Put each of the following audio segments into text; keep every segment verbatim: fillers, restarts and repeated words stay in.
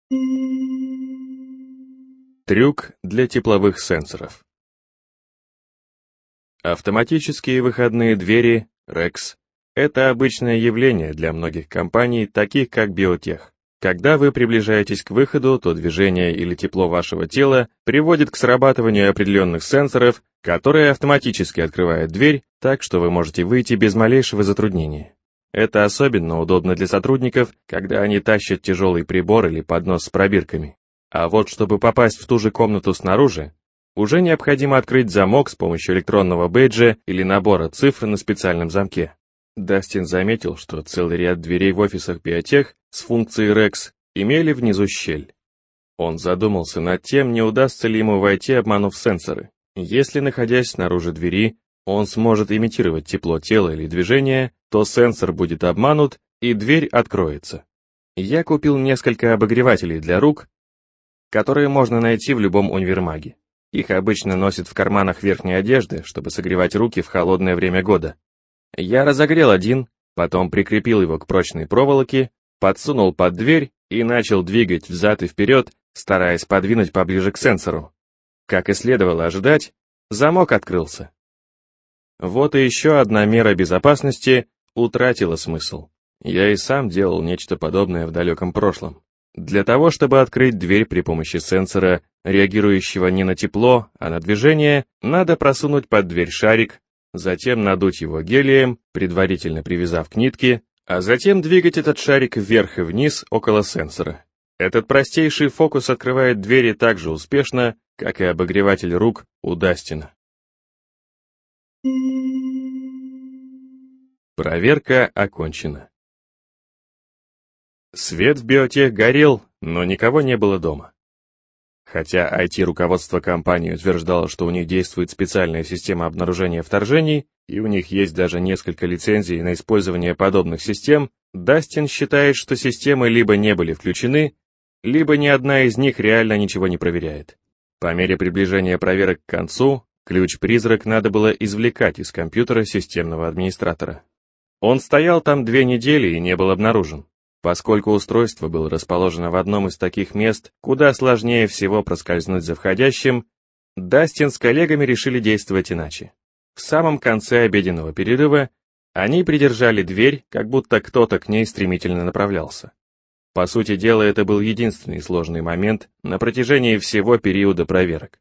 Трюк для тепловых сенсоров. Автоматические выходные двери рекс – это обычное явление для многих компаний, таких как Биотех. Когда вы приближаетесь к выходу, то движение или тепло вашего тела приводит к срабатыванию определенных сенсоров, которые автоматически открывают дверь, так что вы можете выйти без малейшего затруднения. Это особенно удобно для сотрудников, когда они тащат тяжелый прибор или поднос с пробирками. А вот чтобы попасть в ту же комнату снаружи, уже необходимо открыть замок с помощью электронного бейджа или набора цифр на специальном замке. Дастин заметил, что целый ряд дверей в офисах Биотех с функцией рекс имели внизу щель. Он задумался над тем, не удастся ли ему войти, обманув сенсоры. Если, находясь снаружи двери, он сможет имитировать тепло тела или движения, то сенсор будет обманут и дверь откроется. Я купил несколько обогревателей для рук, которые можно найти в любом универмаге. Их обычно носят в карманах верхней одежды, чтобы согревать руки в холодное время года. Я разогрел один, потом прикрепил его к прочной проволоке, подсунул под дверь и начал двигать взад и вперед, стараясь подвинуть поближе к сенсору. Как и следовало ожидать, замок открылся. Вот и еще одна мера безопасности утратила смысл. Я и сам делал нечто подобное в далеком прошлом. Для того, чтобы открыть дверь при помощи сенсора, реагирующего не на тепло, а на движение, надо просунуть под дверь шарик, затем надуть его гелием, предварительно привязав к нитке, а затем двигать этот шарик вверх и вниз около сенсора. Этот простейший фокус открывает двери так же успешно, как и обогреватель рук у Дастина. Проверка окончена. Свет в Биотех горел, но никого не было дома. Хотя ай ти-руководство компании утверждало, что у них действует специальная система обнаружения вторжений, и у них есть даже несколько лицензий на использование подобных систем, Дастин считает, что системы либо не были включены, либо ни одна из них реально ничего не проверяет. По мере приближения проверок к концу, ключ-призрак надо было извлекать из компьютера системного администратора. Он стоял там две недели и не был обнаружен. Поскольку устройство было расположено в одном из таких мест, куда сложнее всего проскользнуть за входящим, Дастин с коллегами решили действовать иначе. В самом конце обеденного перерыва они придержали дверь, как будто кто-то к ней стремительно направлялся. По сути дела, это был единственный сложный момент на протяжении всего периода проверок.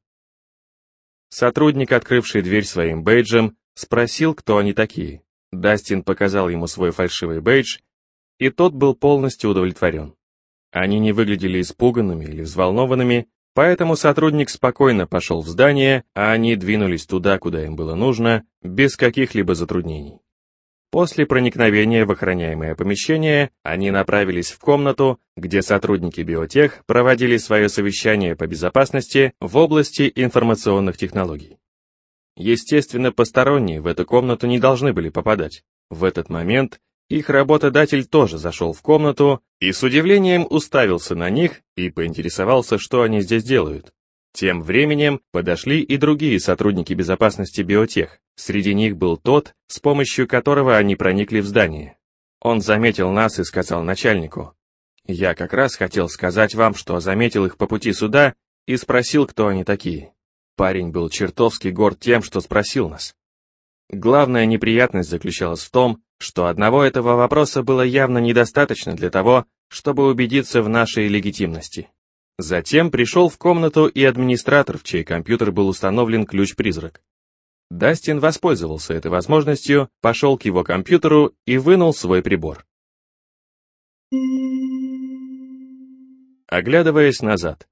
Сотрудник, открывший дверь своим бейджем, спросил, кто они такие. Дастин показал ему свой фальшивый бейдж, и тот был полностью удовлетворен. Они не выглядели испуганными или взволнованными, поэтому сотрудник спокойно пошел в здание, а они двинулись туда, куда им было нужно, без каких-либо затруднений. После проникновения в охраняемое помещение они направились в комнату, где сотрудники Биотех проводили свое совещание по безопасности в области информационных технологий. Естественно, посторонние в эту комнату не должны были попадать. В этот момент их работодатель тоже зашел в комнату и с удивлением уставился на них и поинтересовался, что они здесь делают. Тем временем подошли и другие сотрудники безопасности Биотех. Среди них был тот, с помощью которого они проникли в здание. Он заметил нас и сказал начальнику: «Я как раз хотел сказать вам, что заметил их по пути сюда и спросил, кто они такие». Парень был чертовски горд тем, что спросил нас. Главная неприятность заключалась в том, что одного этого вопроса было явно недостаточно для того, чтобы убедиться в нашей легитимности. Затем пришел в комнату и администратор, в чей компьютер был установлен ключ-призрак. Дастин воспользовался этой возможностью, пошел к его компьютеру и вынул свой прибор. Оглядываясь назад.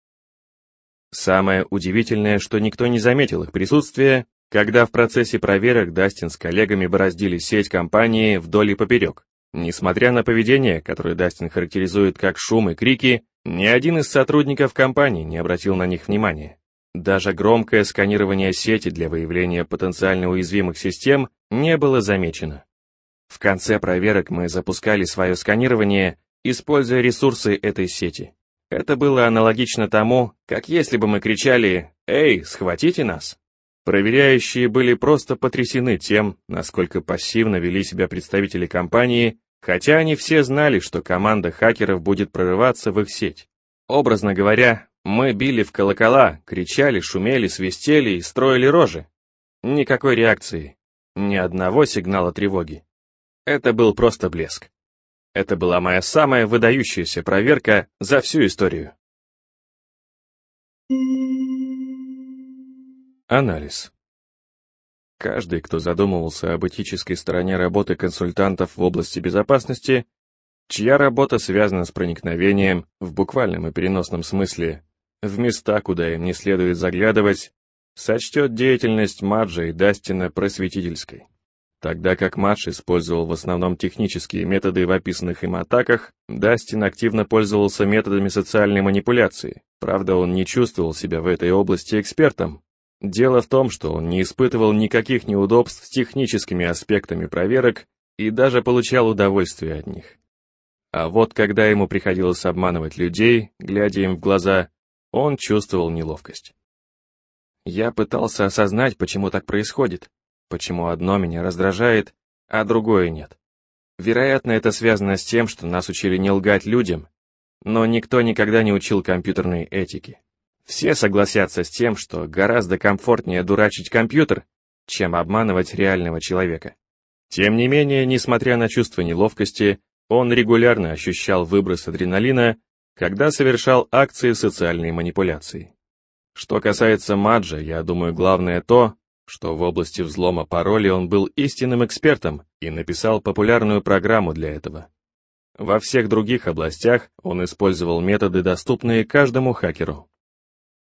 Самое удивительное, что никто не заметил их присутствия, когда в процессе проверок Дастин с коллегами бороздили сеть компании вдоль и поперек. Несмотря на поведение, которое Дастин характеризует как шум и крики, ни один из сотрудников компании не обратил на них внимания. Даже громкое сканирование сети для выявления потенциально уязвимых систем не было замечено. В конце проверок мы запускали свое сканирование, используя ресурсы этой сети. Это было аналогично тому, как если бы мы кричали «Эй, схватите нас!». Проверяющие были просто потрясены тем, насколько пассивно вели себя представители компании, хотя они все знали, что команда хакеров будет прорываться в их сеть. Образно говоря, мы били в колокола, кричали, шумели, свистели и строили рожи. Никакой реакции, ни одного сигнала тревоги. Это был просто блеск. Это была моя самая выдающаяся проверка за всю историю. Анализ. Каждый, кто задумывался об этической стороне работы консультантов в области безопасности, чья работа связана с проникновением, в буквальном и переносном смысле, в места, куда им не следует заглядывать, сочтет деятельность Маджа и Дастина просветительской. Тогда как Мадж использовал в основном технические методы в описанных им атаках, Дастин активно пользовался методами социальной манипуляции. Правда, он не чувствовал себя в этой области экспертом. Дело в том, что он не испытывал никаких неудобств с техническими аспектами проверок и даже получал удовольствие от них. А вот когда ему приходилось обманывать людей, глядя им в глаза, он чувствовал неловкость. Я пытался осознать, почему так происходит, почему одно меня раздражает, а другое нет. Вероятно, это связано с тем, что нас учили не лгать людям, но никто никогда не учил компьютерной этике. Все согласятся с тем, что гораздо комфортнее дурачить компьютер, чем обманывать реального человека. Тем не менее, несмотря на чувство неловкости, он регулярно ощущал выброс адреналина, когда совершал акции социальной манипуляции. Что касается Маджа, я думаю, главное то, что в области взлома паролей он был истинным экспертом и написал популярную программу для этого. Во всех других областях он использовал методы, доступные каждому хакеру.